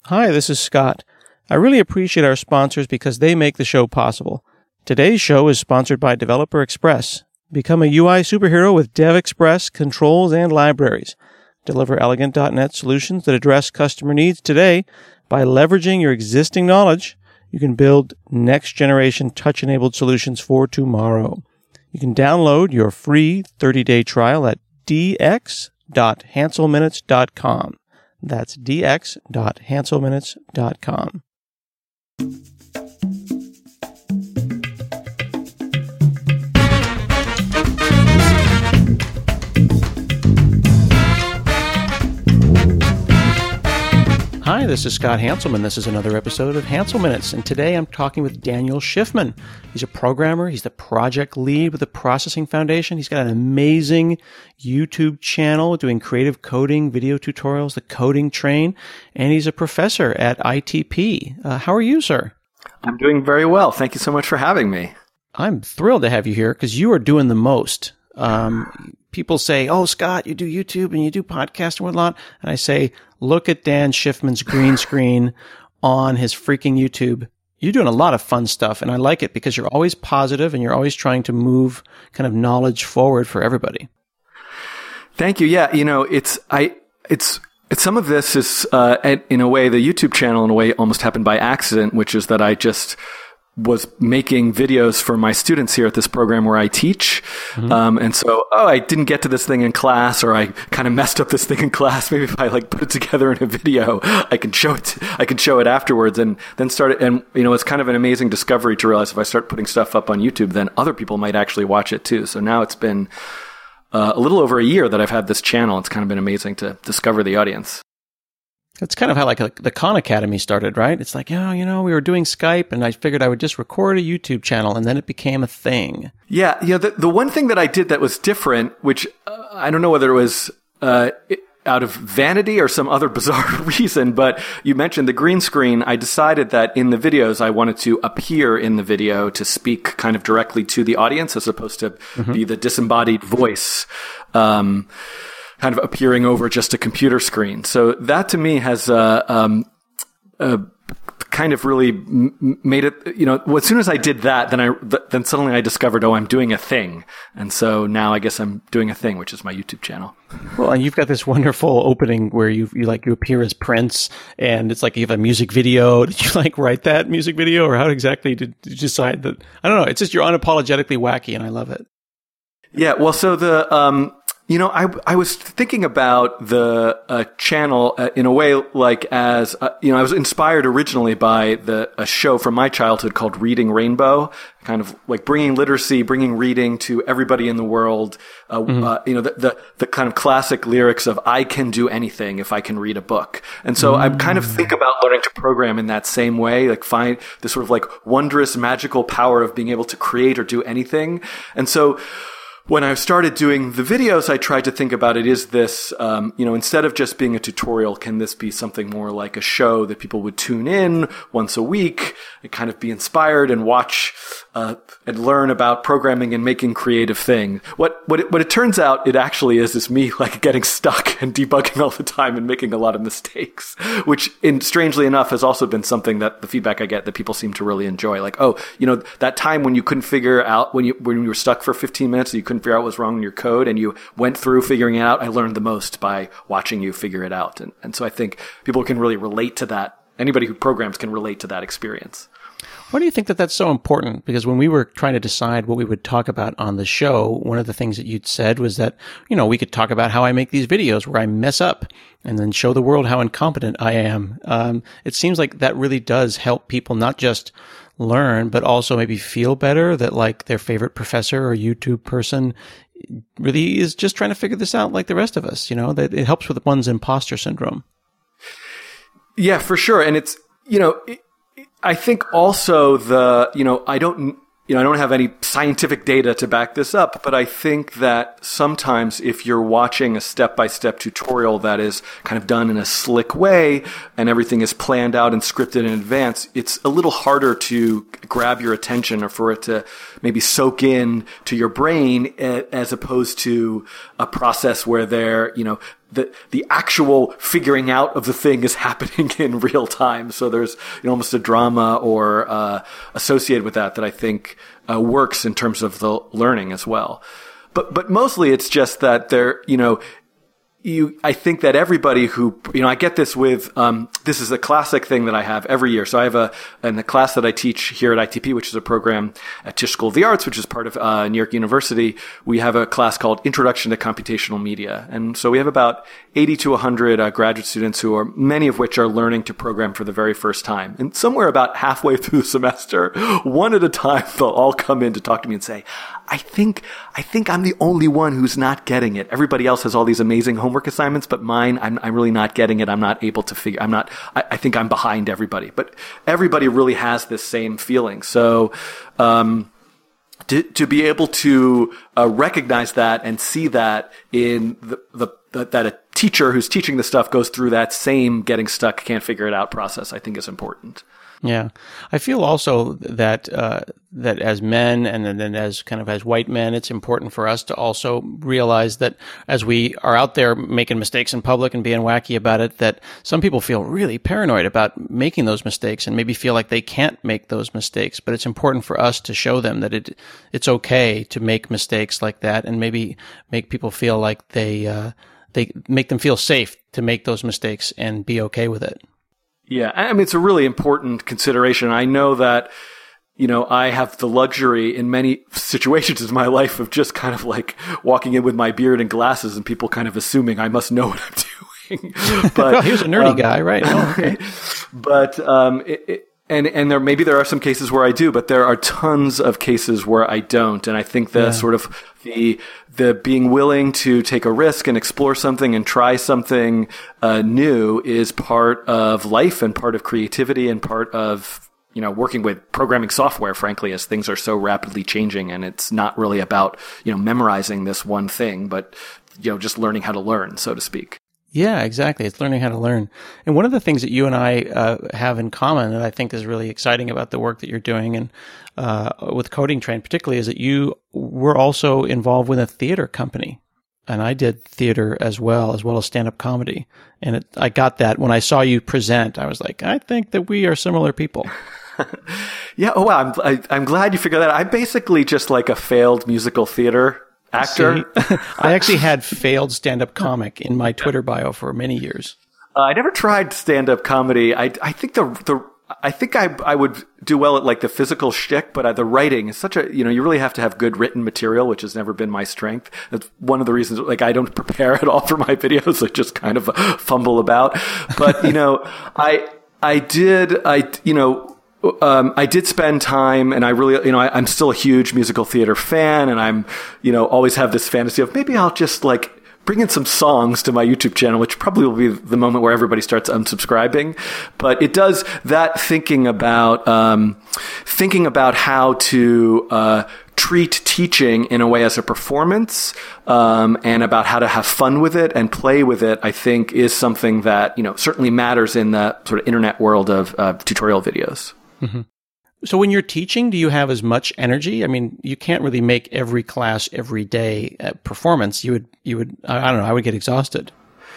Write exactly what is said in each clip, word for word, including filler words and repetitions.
Hi, this is Scott. I really appreciate our sponsors because they make the show possible. Today's show is sponsored by Developer Express. Become a U I superhero with DevExpress controls and libraries. Deliver elegant dot net solutions that address customer needs today. By leveraging your existing knowledge, you can build next-generation touch-enabled solutions for tomorrow. You can download your free thirty-day trial at d x dot hansel minutes dot com. That's d x dot hansel minutes dot com. Hi, this is Scott Hanselman. This is another episode of Hansel Minutes, and today I'm talking with Daniel Schiffman. He's a programmer. He's the project lead with the Processing Foundation. He's got an amazing YouTube channel doing creative coding, video tutorials, the Coding Train, and he's a professor at I T P. Uh, how are you, sir? I'm doing very well. Thank you so much for having me. I'm thrilled to have you here because you are doing the most. Um, people say, oh, Scott, you do YouTube and you do podcasts and whatnot. And I say, look at Dan Schiffman's green screen on his freaking YouTube. You're doing a lot of fun stuff. And I like it because you're always positive and you're always trying to move kind of knowledge forward for everybody. Thank you. Yeah. You know, it's, I, it's, it's some of this is, uh, in a way, the YouTube channel in a way almost happened by accident, which is that I just was making videos for my students here at this program where I teach. Mm-hmm. Um, and so, oh, I didn't get to this thing in class, or I kind of messed up this thing in class. Maybe if I like put it together in a video, I can show it, I can show it afterwards, and then start it. And, you know, it's kind of an amazing discovery to realize if I start putting stuff up on YouTube, then other people might actually watch it too. So now it's been uh, a little over a year that I've had this channel. It's kind of been amazing to discover the audience. That's kind of how like the Khan Academy started, right? It's like, oh, you know, we were doing Skype and I figured I would just record a YouTube channel and then it became a thing. Yeah. Yeah. The, the one thing that I did that was different, which uh, I don't know whether it was uh, out of vanity or some other bizarre reason, but you mentioned the green screen. I decided that in the videos, I wanted to appear in the video to speak kind of directly to the audience as opposed to mm-hmm. be the disembodied voice. Um, kind of appearing over just a computer screen. So that to me has, uh, um, uh, kind of really m- made it, you know, well, as soon as I did that, then I, th- then suddenly I discovered, oh, I'm doing a thing. And so now I guess I'm doing a thing, which is my YouTube channel. Well, and you've got this wonderful opening where you, you like, you appear as Prince and it's like you have a music video. Did you like write that music video or how exactly did you decide that? I don't know. It's just, you're unapologetically wacky and I love it. Yeah. Well, so the, um, You know, I I was thinking about the uh, channel uh, in a way like as, uh, you know, I was inspired originally by the a show from my childhood called Reading Rainbow, kind of like bringing literacy, bringing reading to everybody in the world. Uh, mm-hmm. uh, you know, the, the the kind of classic lyrics of "I can do anything if I can read a book." And so mm-hmm. I kind of think about learning to program in that same way, like find this sort of like wondrous, magical power of being able to create or do anything. And so when I started doing the videos, I tried to think about it, is this, um, you know, instead of just being a tutorial, can this be something more like a show that people would tune in once a week and kind of be inspired and watch uh, and learn about programming and making creative things? What what it, what it turns out it actually is is me like getting stuck and debugging all the time and making a lot of mistakes, which in, strangely enough has also been something that the feedback I get that people seem to really enjoy. Like, oh, you know, that time when you couldn't figure out, when you when you were stuck for fifteen minutes, you couldn't figure out what was wrong in your code and you went through figuring it out. I learned the most by watching you figure it out. And, and so I think people can really relate to that. Anybody who programs can relate to that experience. Why do you think that that's so important? Because when we were trying to decide what we would talk about on the show, one of the things that you'd said was that, you know, we could talk about how I make these videos where I mess up and then show the world how incompetent I am. Um, it seems like that really does help people not just learn, but also maybe feel better that like their favorite professor or YouTube person really is just trying to figure this out like the rest of us, you know, that it helps with one's imposter syndrome. Yeah, for sure. And it's, you know, it, I think also the, you know, I don't, you know, I don't have any scientific data to back this up, but I think that sometimes if you're watching a step-by-step tutorial that is kind of done in a slick way and everything is planned out and scripted in advance, it's a little harder to grab your attention or for it to maybe soak in to your brain as opposed to a process where they're, you know, the the actual figuring out of the thing is happening in real time. So there's, you know, almost a drama or uh, associated with that that I think uh, works in terms of the learning as well. But but mostly it's just that there, you know, you I think that everybody who, you know, I get this with um, this is a classic thing that I have every year. So I have a in the class that I teach here at I T P, which is a program at Tisch School of the Arts, which is part of uh, New York University. We have a class called Introduction to Computational Media, and so we have about eighty to one hundred uh, graduate students who are many of which are learning to program for the very first time. And somewhere about halfway through the semester, one at a time, they'll all come in to talk to me and say, I think, I think I'm the only one who's not getting it. Everybody else has all these amazing homework assignments, but mine, I'm, I'm really not getting it. I'm not able to figure, I'm not, I, I think I'm behind everybody, but everybody really has this same feeling. So, um, to, to be able to uh, recognize that and see that in the, the, the, that a teacher who's teaching the stuff goes through that same getting stuck, can't figure it out process, I think is important. Yeah. I feel also that, uh, that as men and then as kind of as white men, it's important for us to also realize that as we are out there making mistakes in public and being wacky about it, that some people feel really paranoid about making those mistakes and maybe feel like they can't make those mistakes. But it's important for us to show them that it, it's okay to make mistakes like that and maybe make people feel like they, uh, they make them feel safe to make those mistakes and be okay with it. Yeah, I mean, it's a really important consideration. I know that, you know, I have the luxury in many situations in my life of just kind of like walking in with my beard and glasses and people kind of assuming I must know what I'm doing. But well, he was a nerdy um, guy, right? Oh, okay. But, um, it, it, and, and there, maybe there are some cases where I do, but there are tons of cases where I don't. And I think the yeah. sort of the, the being willing to take a risk and explore something and try something, uh, new is part of life and part of creativity and part of, you know, working with programming software, frankly, as things are so rapidly changing. And it's not really about, you know, memorizing this one thing, but, you know, just learning how to learn, so to speak. Yeah, exactly. It's learning how to learn. And one of the things that you and I uh, have in common that I think is really exciting about the work that you're doing and uh, with Coding Train particularly is that you were also involved with a theater company. And I did theater as well, as well as stand-up comedy. And it, I got that when I saw you present. I was like, I think that we are similar people. Yeah. Oh, wow. I'm, I, I'm glad you figured that out. I'm basically just like a failed musical theater actor. See, I actually had failed stand-up comic in my Twitter bio for many years. Uh, I never tried stand-up comedy. I, I think the, the, I think I, I would do well at like the physical shtick, but uh, the writing is such a, you know, you really have to have good written material, which has never been my strength. That's one of the reasons, like, I don't prepare at all for my videos. I just kind of fumble about. But, you know, I, I did, I, you know, Um, I did spend time and I really, you know, I, I'm still a huge musical theater fan and I'm, you know, always have this fantasy of maybe I'll just like bring in some songs to my YouTube channel, which probably will be the moment where everybody starts unsubscribing. But it does that thinking about, um, thinking about how to, uh, treat teaching in a way as a performance, um, and about how to have fun with it and play with it, I think is something that, you know, certainly matters in the sort of internet world of, uh, tutorial videos. Mm-hmm. So when you're teaching, do you have as much energy? I mean, you can't really make every class every day a performance. You would, you would, I don't know, I would get exhausted.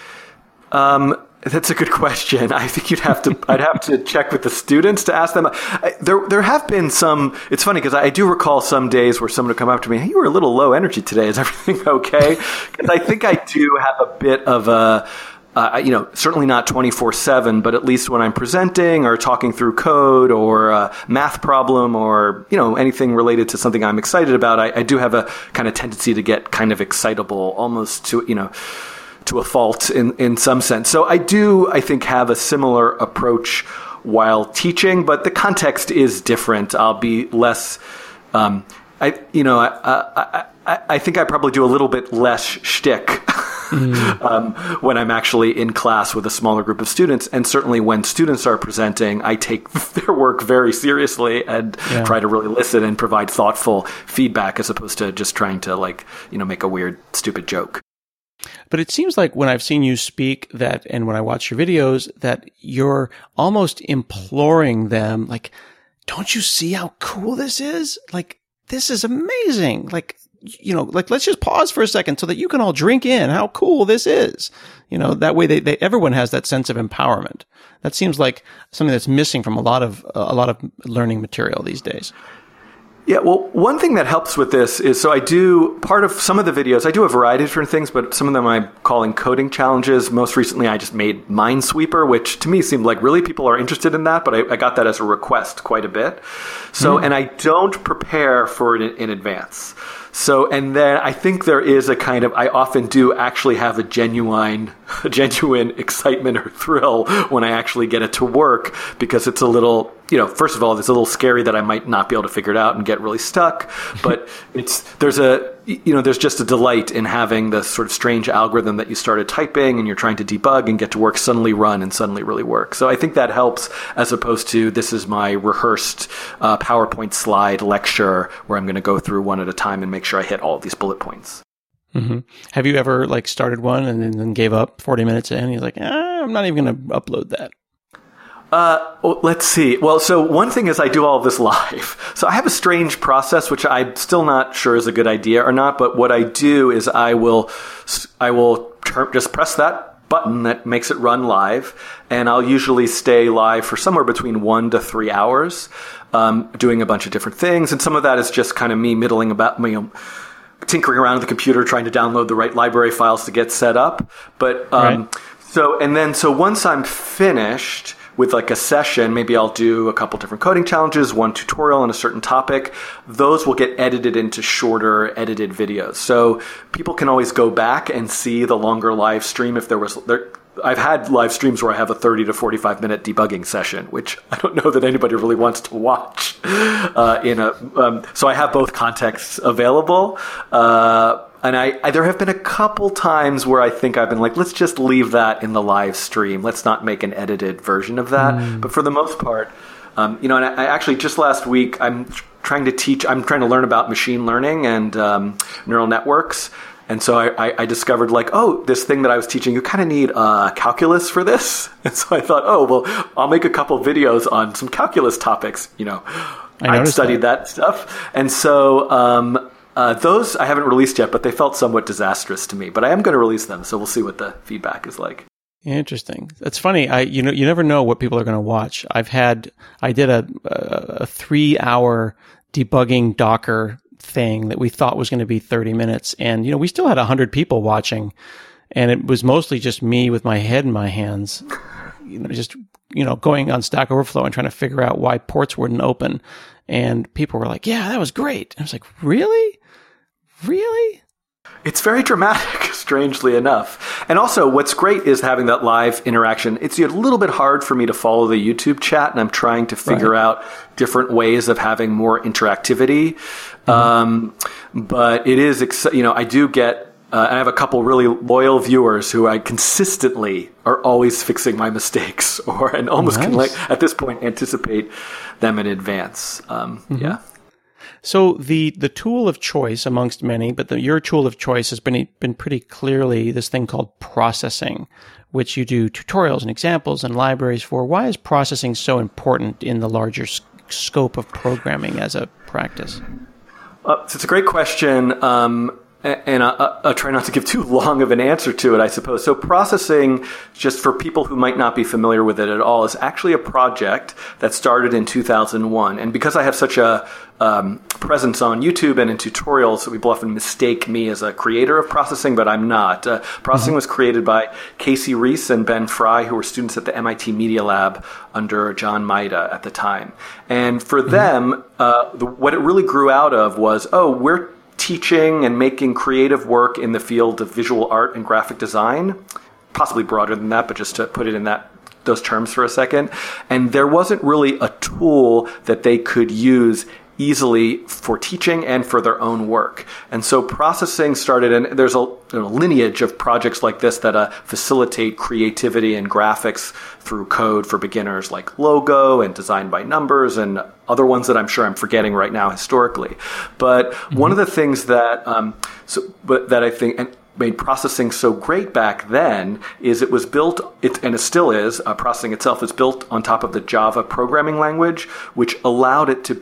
Um, that's a good question. I think you'd have to, I'd have to check with the students to ask them. I, there, there have been some, it's funny because I do recall some days where someone would come up to me, hey, you were a little low energy today. Is everything okay? Because I think I do have a bit of a, Uh, you know, certainly not twenty-four seven, but at least when I'm presenting or talking through code or a math problem or, you know, anything related to something I'm excited about, I, I do have a kind of tendency to get kind of excitable almost to, you know, to a fault in, in some sense. So I do, I think, have a similar approach while teaching, but the context is different. I'll be less, um, I, you know, I, I, I, I think I probably do a little bit less shtick. Mm. Um, when I'm actually in class with a smaller group of students. And certainly when students are presenting, I take their work very seriously and yeah. try to really listen and provide thoughtful feedback as opposed to just trying to like, you know, make a weird, stupid joke. But it seems like when I've seen you speak that, and when I watch your videos, that you're almost imploring them, like, don't you see how cool this is? Like, this is amazing. Like, you know, like, let's just pause for a second so that you can all drink in how cool this is. You know, that way they, they everyone has that sense of empowerment. That seems like something that's missing from a lot of uh, a lot of learning material these days. Yeah, well, one thing that helps with this is, so I do, part of some of the videos, I do a variety of different things, but some of them I'm calling coding challenges. Most recently, I just made Minesweeper, which to me seemed like really people are interested in that, but I, I got that as a request quite a bit. So, mm. and I don't prepare for it in, in advance. So, and then I think there is a kind of, I often do actually have a genuine, a genuine excitement or thrill when I actually get it to work, because it's a little, you know, first of all, it's a little scary that I might not be able to figure it out and get really stuck. But it's, there's a, you know, there's just a delight in having the sort of strange algorithm that you started typing and you're trying to debug and get to work suddenly run and suddenly really work. So I think that helps, as opposed to this is my rehearsed uh, PowerPoint slide lecture where I'm going to go through one at a time and make sure I hit all of these bullet points. Mm-hmm. Have you ever like started one and then gave up forty minutes in? You're like, ah, I'm not even going to upload that. Uh, well, let's see. Well, so one thing is I do all of this live. So I have a strange process, which I'm still not sure is a good idea or not. But what I do is I will, I will ter- just press that button that makes it run live. And I'll usually stay live for somewhere between one to three hours, um, doing a bunch of different things. And some of that is just kind of me middling about, you know, tinkering around with the computer, trying to download the right library files to get set up. But, um, right. so, and then, so once I'm finished with like a session, maybe I'll do a couple different coding challenges, one tutorial on a certain topic. Those will get edited into shorter edited videos. So people can always go back and see the longer live stream if there was, there, I've had live streams where I have a thirty to forty-five minute debugging session, which I don't know that anybody really wants to watch. Uh, in a, um, so I have both contexts available. Uh, And I, I, there have been a couple times where I think I've been like, let's just leave that in the live stream. Let's not make an edited version of that. Mm. But for the most part, um, you know, and I, I actually just last week, I'm trying to teach, I'm trying to learn about machine learning and um, neural networks. And so I, I discovered like, oh, this thing that I was teaching, you kind of need uh, calculus for this. And so I thought, oh, well, I'll make a couple videos on some calculus topics. You know, I studied that. that stuff. And so, um, Uh, those I haven't released yet, but they felt somewhat disastrous to me. But I am going to release them, so we'll see what the feedback is like. Interesting. That's funny. I you know you never know what people are going to watch. I've had I did a a, a three hour debugging Docker thing that we thought was going to be thirty minutes, and you know we still had a hundred people watching, and it was mostly just me with my head in my hands, you know, just you know going on Stack Overflow and trying to figure out why ports wouldn't open, and people were like, "Yeah, that was great." And I was like, "Really?" Really? It's very dramatic, strangely enough. And also, what's great is having that live interaction. It's a little bit hard for me to follow the YouTube chat, and I'm trying to figure right. out different ways of having more interactivity. Mm-hmm. Um, but it is, ex- you know, I do get, uh, I have a couple really loyal viewers who I consistently are always fixing my mistakes, or and almost nice. can, like, at this point, anticipate them in advance. Um, mm-hmm. Yeah. So the, the tool of choice amongst many, but the, your tool of choice has been been pretty clearly this thing called processing, which you do tutorials and examples and libraries for. Why is processing so important in the larger s- scope of programming as a practice? Uh, so it's a great question. Um, And I, I'll try not to give too long of an answer to it, I suppose. So processing, just for people who might not be familiar with it at all, is actually a project that started in two thousand one. And because I have such a um, presence on YouTube and in tutorials, people often mistake me as a creator of processing, but I'm not. Uh, processing mm-hmm. was created by Casey Reese and Ben Fry, who were students at the M I T Media Lab under John Maida at the time. And for mm-hmm. them, uh, the, what it really grew out of was, oh, we're teaching and making creative work in the field of visual art and graphic design, possibly broader than that, but just to put it in that those terms for a second. And there wasn't really a tool that they could use easily for teaching and for their own work. And so processing started, and there's a, you know, lineage of projects like this that uh, facilitate creativity and graphics through code for beginners, like Logo and Design by Numbers and other ones that I'm sure I'm forgetting right now historically. But mm-hmm. one of the things that um, so, but that I think and made processing so great back then is it was built, it, and it still is, uh, processing itself is built on top of the Java programming language, which allowed it to be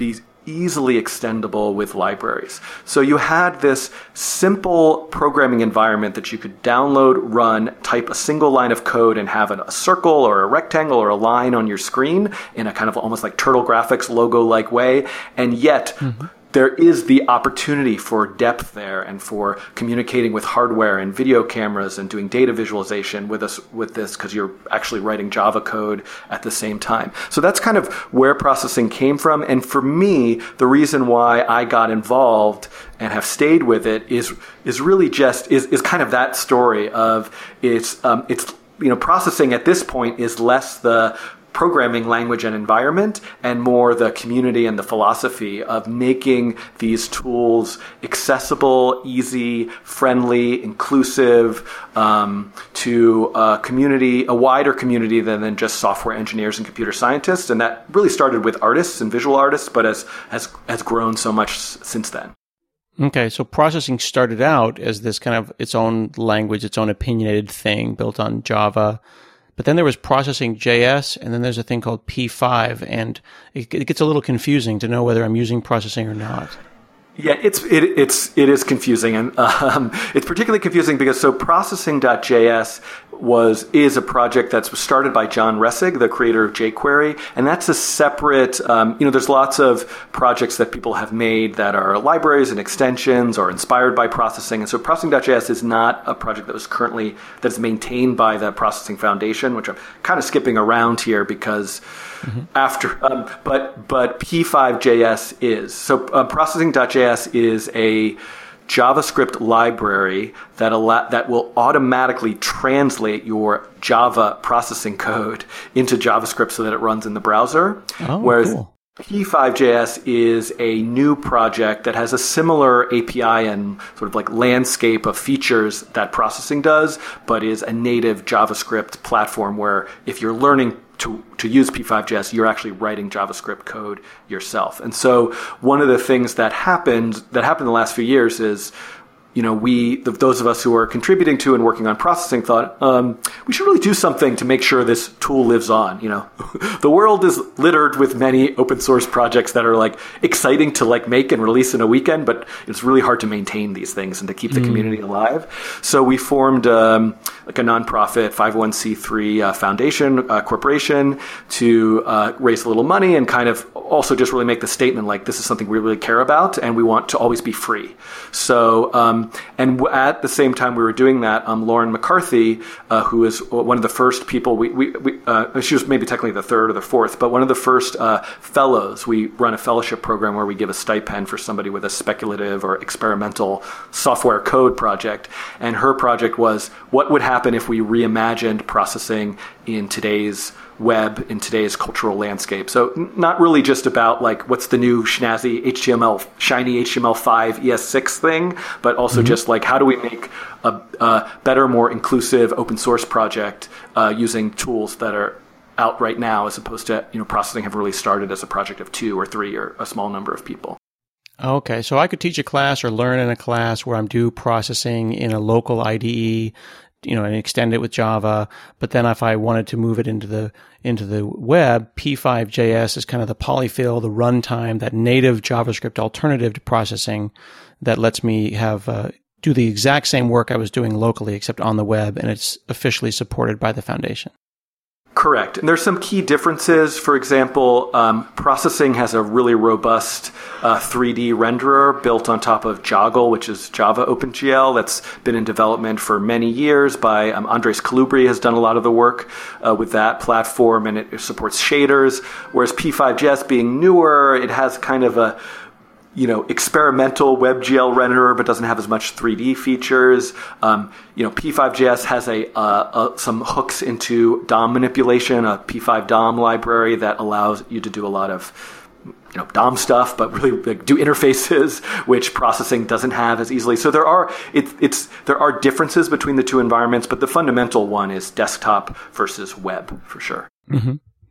easily extendable with libraries. So you had this simple programming environment that you could download, run, type a single line of code and have a circle or a rectangle or a line on your screen in a kind of almost like Turtle Graphics logo-like way. And yet, mm-hmm. there is the opportunity for depth there and for communicating with hardware and video cameras and doing data visualization with us with this because you're actually writing Java code at the same time. So that's kind of where processing came from. And for me, the reason why I got involved and have stayed with it is is really just is is kind of that story of it's um, it's you know processing at this point is less the programming language and environment and more the community and the philosophy of making these tools accessible, easy, friendly, inclusive um, to a community, a wider community than, than just software engineers and computer scientists. And that really started with artists and visual artists, but has, has, has grown so much since then. Okay, so processing started out as this kind of its own language, its own opinionated thing built on Java. But then there was processing Dot J S, and then there's a thing called P five, and it, it gets a little confusing to know whether I'm using processing or not. Yeah, it's it it's it is confusing, and um, it's particularly confusing because so processing Dot J S was is a project that's started by John Resig, the creator of jQuery, and that's a separate. Um, you know, there's lots of projects that people have made that are libraries and extensions or inspired by processing, and so processing Dot J S is not a project that was currently that is maintained by the Processing Foundation, which I'm kind of skipping around here because. Mm-hmm. After, um, but but P five Dot J S is so uh, processing Dot J S is a JavaScript library that allow, that will automatically translate your Java processing code into JavaScript so that it runs in the browser. Oh, whereas cool. P five Dot J S is a new project that has a similar A P I and sort of like landscape of features that processing does, but is a native JavaScript platform where if you're learning to, to use P five Dot J S, you're actually writing JavaScript code yourself. And so one of the things that happened that happened in the last few years is, you know, we, the, those of us who are contributing to and working on processing thought, um, we should really do something to make sure this tool lives on. You know, the world is littered with many open source projects that are like exciting to like make and release in a weekend, but it's really hard to maintain these things and to keep the mm. community alive. So we formed um, like a nonprofit five oh one c three uh, foundation uh, corporation to uh, raise a little money and kind of also just really make the statement like this is something we really care about and we want to always be free. So. Um, And at the same time we were doing that, um, Lauren McCarthy, uh, who is one of the first people, we, we, we uh, she was maybe technically the third or the fourth, but one of the first uh, fellows. We run a fellowship program where we give a stipend for somebody with a speculative or experimental software code project. And her project was, what would happen if we reimagined processing in today's web, in today's cultural landscape? So not really just about like what's the new snazzy H T M L, shiny H T M L five E S six thing, but also mm-hmm. just like how do we make a, a better, more inclusive open source project uh, using tools that are out right now as opposed to, you know, processing have really started as a project of two or three or a small number of people. Okay, so I could teach a class or learn in a class where I'm do processing in a local I D E, you know, and extend it with Java. But then if I wanted to move it into the into the web, P five Dot J S is kind of the polyfill, the runtime, that native JavaScript alternative to processing that lets me have uh, do the exact same work I was doing locally, except on the web, and it's officially supported by the foundation. Correct. And there's some key differences. For example, um, processing has a really robust uh, three D renderer built on top of Joggle, which is Java OpenGL. That's been in development for many years by um, Andres Calubri has done a lot of the work uh, with that platform, and it supports shaders. Whereas P five Dot J S being newer, it has kind of a you know, experimental WebGL renderer, but doesn't have as much three D features. Um, you know, P five Dot J S has a, uh, a some hooks into D O M manipulation, a P five D O M library that allows you to do a lot of, you know, D O M stuff, but really like, do interfaces, which processing doesn't have as easily. So there are it, it's there are differences between the two environments, but the fundamental one is desktop versus web for sure. Mm-hmm.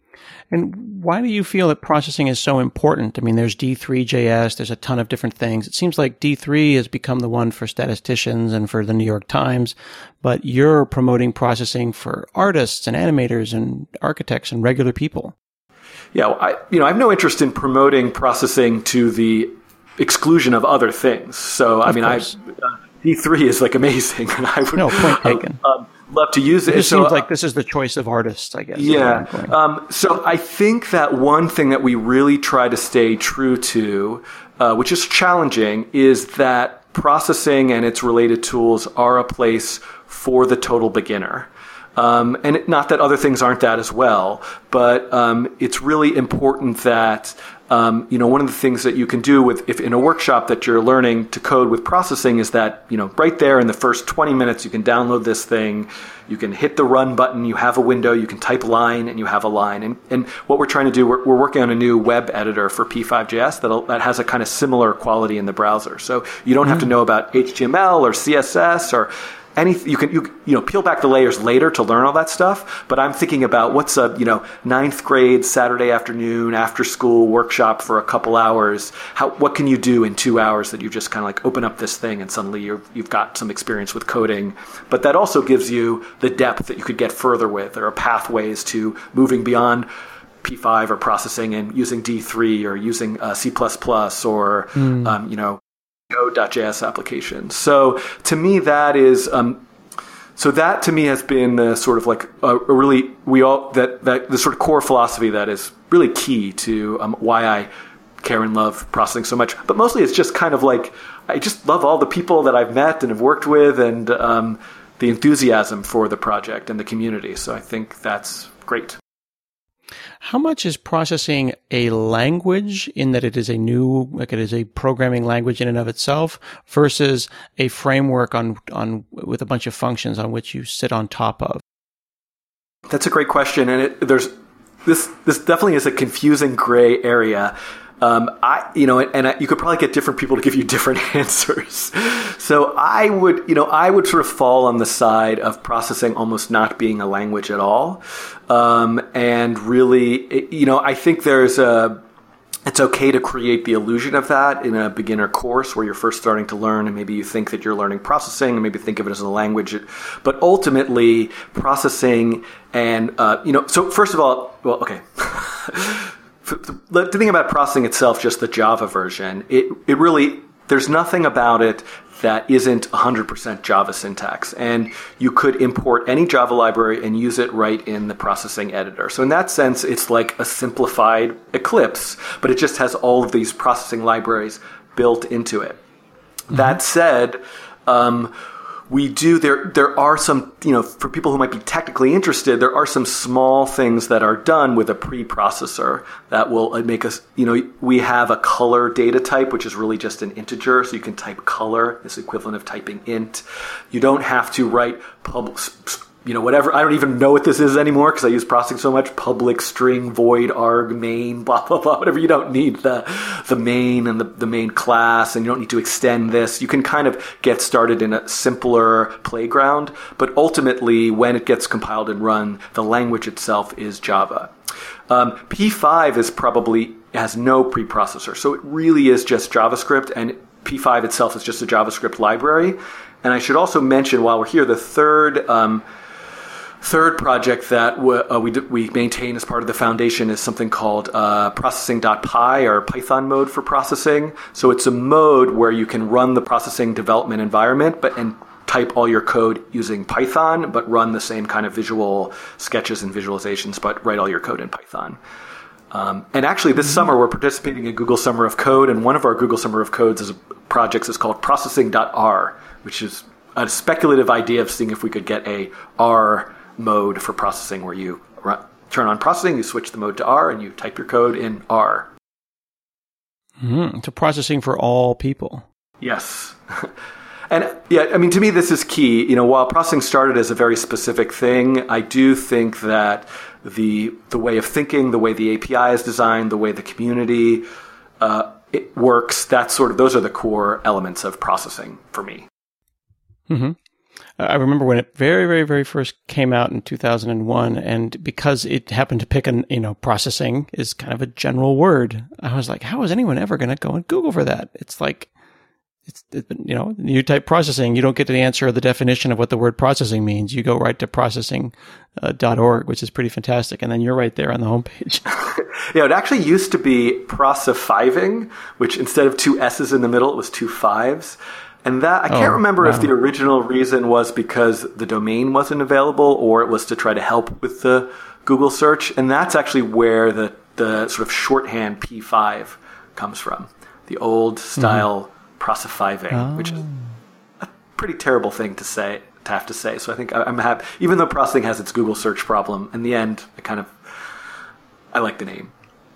And why do you feel that processing is so important? I mean, there's D three J S, there's a ton of different things. It seems like D three has become the one for statisticians and for the New York Times, but you're promoting processing for artists and animators and architects and regular people. yeah, I, you know, I have no interest in promoting processing to the exclusion of other things. So, I of mean, course. I, uh, D three is like amazing. And I would no, point taken. uh, um, love to use it. It so, seems like this is the choice of artists, I guess. Yeah. Um, so I think that one thing that we really try to stay true to, uh, which is challenging, is that processing and its related tools are a place for the total beginner. Um, and it, not that other things aren't that as well, but um, it's really important that um, you know one of the things that you can do with if in a workshop that you're learning to code with processing is that you know right there in the first twenty minutes you can download this thing, you can hit the run button, you have a window, you can type line, and you have a line. And and what we're trying to do, we're, we're working on a new web editor for P five J S that that has a kind of similar quality in the browser. So you don't have to know about H T M L or C S S or anything. You can you you know peel back the layers later to learn all that stuff. But I'm thinking about what's a you know ninth grade Saturday afternoon after school workshop for a couple hours. How what can you do in two hours that you just kind of like open up this thing and suddenly you've you've got some experience with coding. But that also gives you the depth that you could get further with. There are pathways to moving beyond P five or processing and using D three or using uh, C plus plus or mm. um, you know. Node.js application. So to me, that is um, so that to me has been the sort of like a, a really we all that that the sort of core philosophy that is really key to um, why I care and love processing so much. But mostly, it's just kind of like I just love all the people that I've met and have worked with, and um, the enthusiasm for the project and the community. So I think that's great. How much is processing a language in that it is a new, like it is a programming language in and of itself versus a framework on, on, with a bunch of functions on which you sit on top of? That's a great question. And it, there's, this, this definitely is a confusing gray area. Um, I, you know, and I, you could probably get different people to give you different answers. So I would, you know, I would sort of fall on the side of processing almost not being a language at all. Um, and really, it, you know, I think there's a, it's okay to create the illusion of that in a beginner course where you're first starting to learn and maybe you think that you're learning processing and maybe think of it as a language. But ultimately, processing and, uh, you know, so first of all, well, okay. The thing about processing itself, just the Java version, it, it really, there's nothing about it that isn't one hundred percent Java syntax. And you could import any Java library and use it right in the processing editor. So in that sense, it's like a simplified Eclipse, but it just has all of these processing libraries built into it. Mm-hmm. That said, um, we do, there there are some, you know, for people who might be technically interested, there are some small things that are done with a preprocessor that will make us, you know, we have a color data type, which is really just an integer. So you can type color, it's the equivalent of typing int. You don't have to write public, you know, whatever. I don't even know what this is anymore because I use processing so much. Public string void arg main, blah, blah, blah, whatever. You don't need the the main and the, the main class, and you don't need to extend this. You can kind of get started in a simpler playground. But ultimately, when it gets compiled and run, the language itself is Java. Um, P five is probably has no preprocessor. So it really is just JavaScript, and P five itself is just a JavaScript library. And I should also mention, while we're here, the third um, Third project that w- uh, we d- we maintain as part of the foundation is something called uh, processing.py, or Python mode for processing. So it's a mode where you can run the processing development environment, but and type all your code using Python, but run the same kind of visual sketches and visualizations, but write all your code in Python. Um, and actually, this mm-hmm. summer we're participating in Google Summer of Code, and one of our Google Summer of Codes is projects is called processing.r, which is a speculative idea of seeing if we could get a R mode for processing where you run, turn on processing, you switch the mode to R, and you type your code in R. Mm-hmm. So processing for all people. Yes. And yeah, I mean, to me, this is key. You know, while processing started as a very specific thing, I do think that the the way of thinking, the way the A P I is designed, the way the community uh, it works, that's sort of those are the core elements of processing for me. Mm-hmm. I remember when it very, very, very first came out in two thousand one, and because it happened to pick an, you know, processing is kind of a general word, I was like, how is anyone ever going to go and Google for that? It's like, it's, it, you know, you type processing, you don't get to the answer or the definition of what the word processing means. You go right to processing dot org, which is pretty fantastic. And then you're right there on the homepage. Yeah, it actually used to be processifying, which instead of two S's in the middle, it was two fives. And that, I can't oh, remember wow. if the original reason was because the domain wasn't available or it was to try to help with the Google search. And that's actually where the, the sort of shorthand P five comes from. The old style mm-hmm. processifying, oh. which is a pretty terrible thing to say, to have to say. So I think I'm happy, even though processing has its Google search problem, in the end, I kind of, I like the name.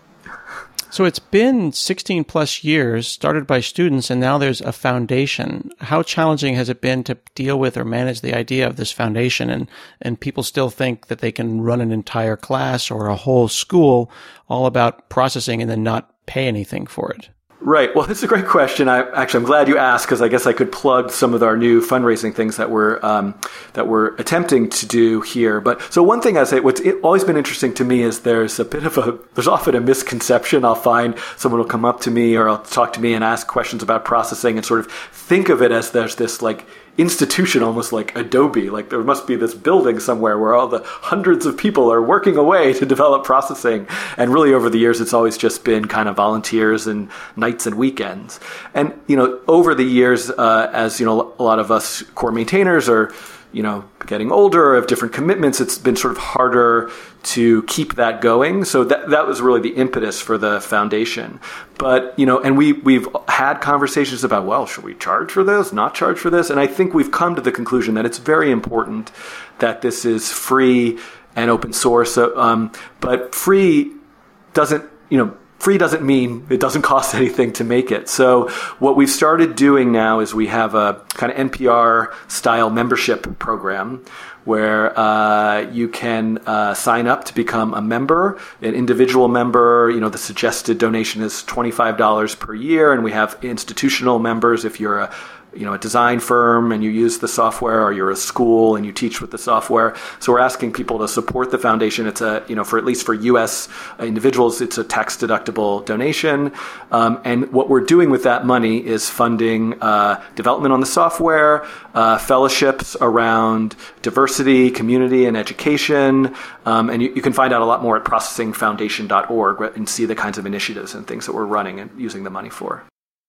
So it's been sixteen plus years, started by students, and now there's a foundation. How challenging has it been to deal with or manage the idea of this foundation? And, and people still think that they can run an entire class or a whole school all about processing and then not pay anything for it. Right. Well, it's a great question. I actually, I'm glad you asked because I guess I could plug some of our new fundraising things that we're um, that we're attempting to do here. But so one thing I say, what's always been interesting to me is there's a bit of a there's often a misconception. I'll find someone will come up to me or I'll talk to me and ask questions about processing and sort of think of it as there's this like institution, almost like Adobe. Like there must be this building somewhere where all the hundreds of people are working away to develop processing. And really over the years, it's always just been kind of volunteers and nights and weekends. And, you know, over the years, uh, as, you know, a lot of us core maintainers are, you know, getting older, have different commitments, it's been sort of harder to keep that going. So that that was really the impetus for the foundation. But, you know, and we, we've had conversations about, well, should we charge for this, not charge for this? And I think we've come to the conclusion that it's very important that this is free and open source. Um, but free doesn't, you know, free doesn't mean it doesn't cost anything to make it. So what we've started doing now is we have a kind of N P R style membership program where uh, you can uh, sign up to become a member, an individual member. You know, the suggested donation is twenty-five dollars per year, and we have institutional members if you're a you know, a design firm and you use the software, or you're a school and you teach with the software. So we're asking people to support the foundation. It's a, you know, for at least for U S individuals, it's a tax deductible donation. Um, and what we're doing with that money is funding uh, development on the software, uh, fellowships around diversity, community, and education. Um, and you, you can find out a lot more at processing foundation dot org and see the kinds of initiatives and things that we're running and using the money for.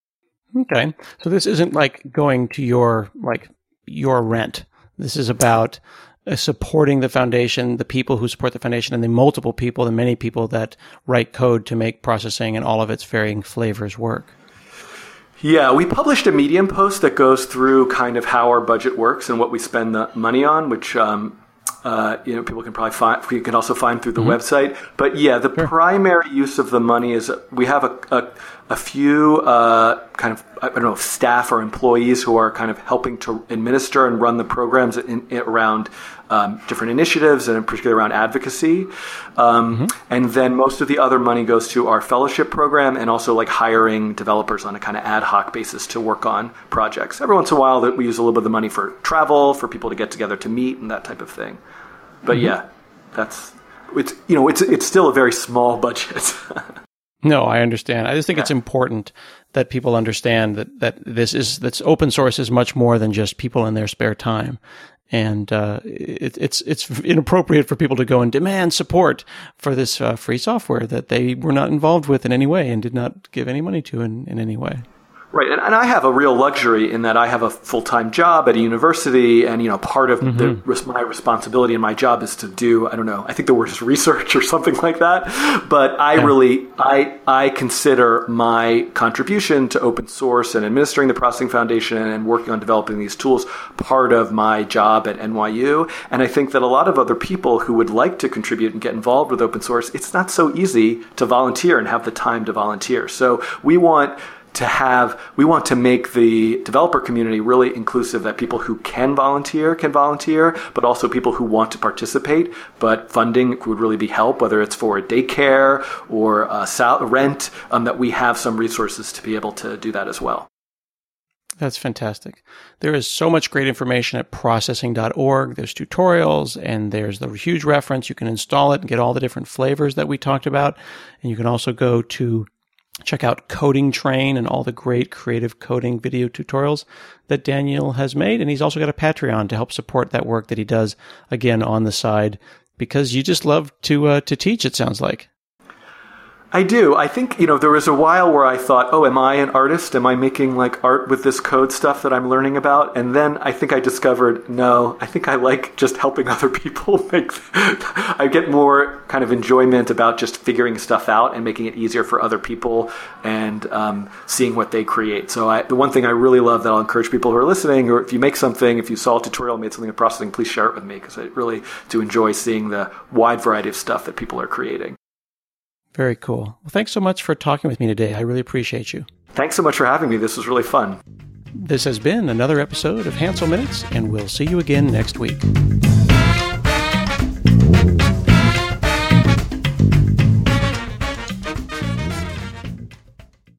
Okay. So this isn't like going to your, like your rent. This is about uh, supporting the foundation, the people who support the foundation, and the multiple people, the many people that write code to make processing and all of its varying flavors work. Yeah, we published a Medium post that goes through kind of how our budget works and what we spend the money on, which, um, Uh, you know, people can probably find, you can also find through the mm-hmm. website. But yeah, the sure. primary use of the money is we have a, a, a few uh, kind of, I don't know, staff or employees who are kind of helping to administer and run the programs in, in, around um, different initiatives and in particular around advocacy. Um, mm-hmm. And then most of the other money goes to our fellowship program and also like hiring developers on a kind of ad hoc basis to work on projects. Every once in a while that we use a little bit of the money for travel, for people to get together to meet and that type of thing. But mm-hmm. yeah, that's, it's, you know, it's, it's still a very small budget. No, I understand. I just think yeah. it's important that people understand that, that this is, that's open source is much more than just people in their spare time. And, uh, it, it's, it's inappropriate for people to go and demand support for this, uh, free software that they were not involved with in any way and did not give any money to in, in any way. Right. And, and I have a real luxury in that I have a full-time job at a university. And, you know, part of mm-hmm. the, my responsibility in my job is to do, I don't know, I think the word is research or something like that. But I yeah. really, I, I consider my contribution to open source and administering the Processing Foundation and working on developing these tools part of my job at N Y U. And I think that a lot of other people who would like to contribute and get involved with open source, it's not so easy to volunteer and have the time to volunteer. So we want to have, we want to make the developer community really inclusive, that people who can volunteer can volunteer, but also people who want to participate, but funding would really be help, whether it's for a daycare or a sal- rent, um, that we have some resources to be able to do that as well. That's fantastic. There is so much great information at processing dot org. There's tutorials and there's the huge reference. You can install it and get all the different flavors that we talked about. And you can also go to Check out Coding Train and all the great creative coding video tutorials that Daniel has made. And he's also got a Patreon to help support that work that he does, again, on the side, because you just love to uh, to teach, it sounds like. I do. I think, you know, there was a while where I thought, oh, am I an artist? Am I making like art with this code stuff that I'm learning about? And then I think I discovered, no, I think I like just helping other people make, I get more kind of enjoyment about just figuring stuff out and making it easier for other people and um, seeing what they create. So I, the one thing I really love that I'll encourage people who are listening, or if you make something, if you saw a tutorial, made something in processing, please share it with me, because I really do enjoy seeing the wide variety of stuff that people are creating. Very cool. Well, thanks so much for talking with me today. I really appreciate you. Thanks so much for having me. This was really fun. This has been another episode of Hansel Minutes, and we'll see you again next week.